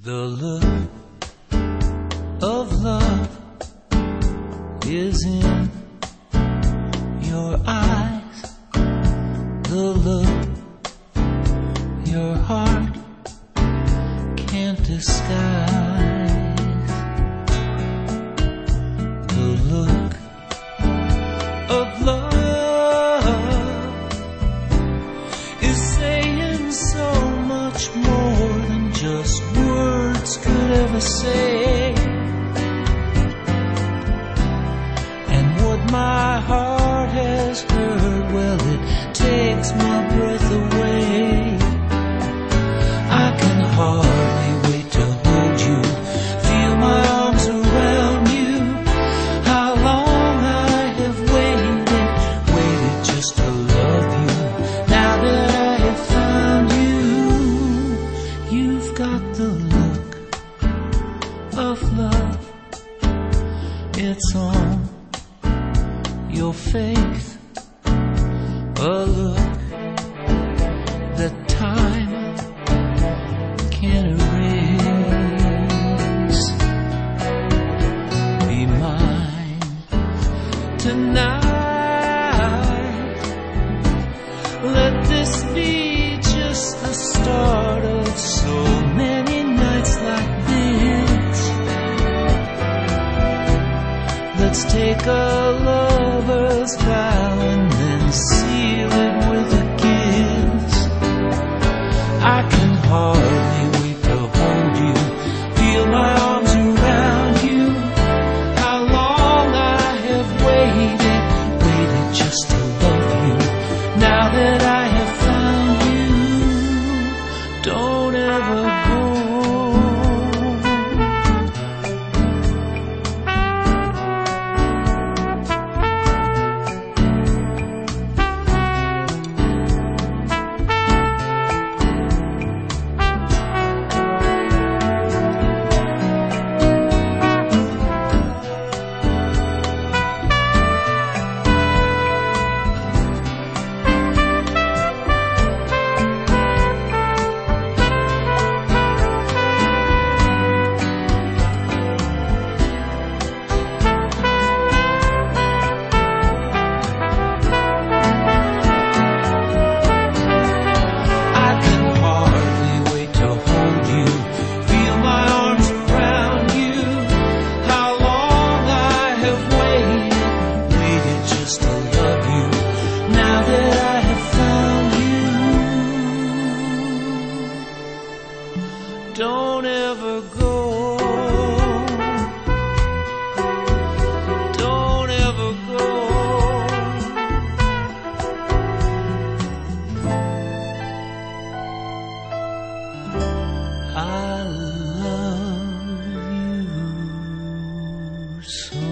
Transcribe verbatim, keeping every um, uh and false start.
The look of love is in your eyes. The look your heart can't disguise. The look of love is saying so much more than just words could ever say. And what my heart has heard, well, it takes my breath away. I can hardly wait to hold you, feel my arms around you. How long I have waited, waited just to love you. Now that I have found you, you've got the look of love. It's on your face, a look that time can't erase. Be mine tonight. Let this be just the start of so many nights like this. Let's take a lover's vow and then seal it with a kiss. I can hardly wait to hold you, feel my arms around you. How long I have waited, waited just to love you. Now that I have found you, don't ever go. Don't ever go. Don't ever go. I love you so.